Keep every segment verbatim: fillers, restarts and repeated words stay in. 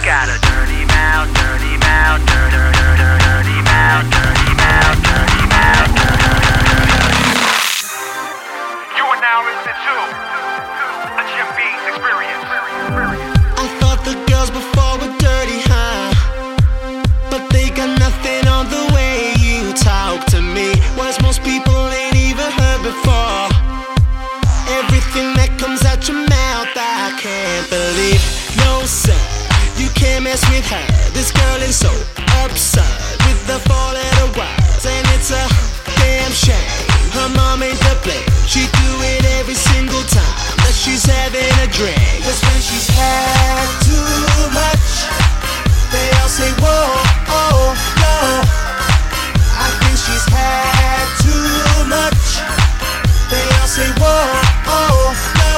got a dirty mouth, dirty mouth, dirty, dirty, dirty mouth, dirty mouth, dirty mouth, dirty. You are now listening to a Jim Bees experience. I thought the girls before were dirty, huh? But they got nothing on the way you talk to me. Words most people ain't even heard before. Everything that comes out your mouth, I can't believe. No sir, you can't mess with her. This girl is so absurd with the four letter words, and it's a damn shame. Her mom ain't to blame. She do it every single time that she's having a drink. Cause when she's had too much, they all say whoa, oh, no. I think she's had too much. They all say whoa, oh, no.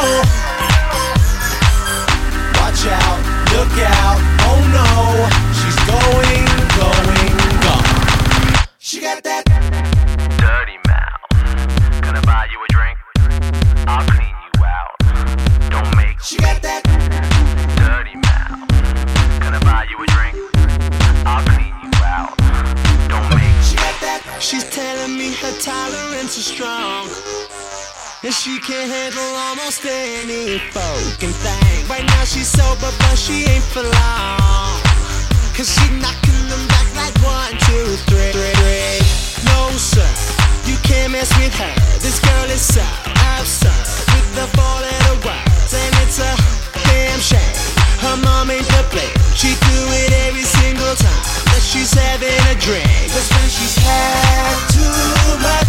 Watch out, look out, oh no. She's going, going, gone. She got that Dirty mouth. Gonna buy you a drink? I'll clean you out. Don't make She got that dirty mouth. Gonna buy you a drink? I'll clean you out. Don't make She got that She's telling me her tolerance is strong, and she can handle almost any fucking thing. Right now she's sober, but she ain't for long. Cause she knocking them back like one, two, three, three, three. No sir, you can't mess with her. This girl is so absurd with the four letter words, and it's a damn shame. Her mom ain't to blame. She do it every single time that she's having a drink. Cause when she's had too much,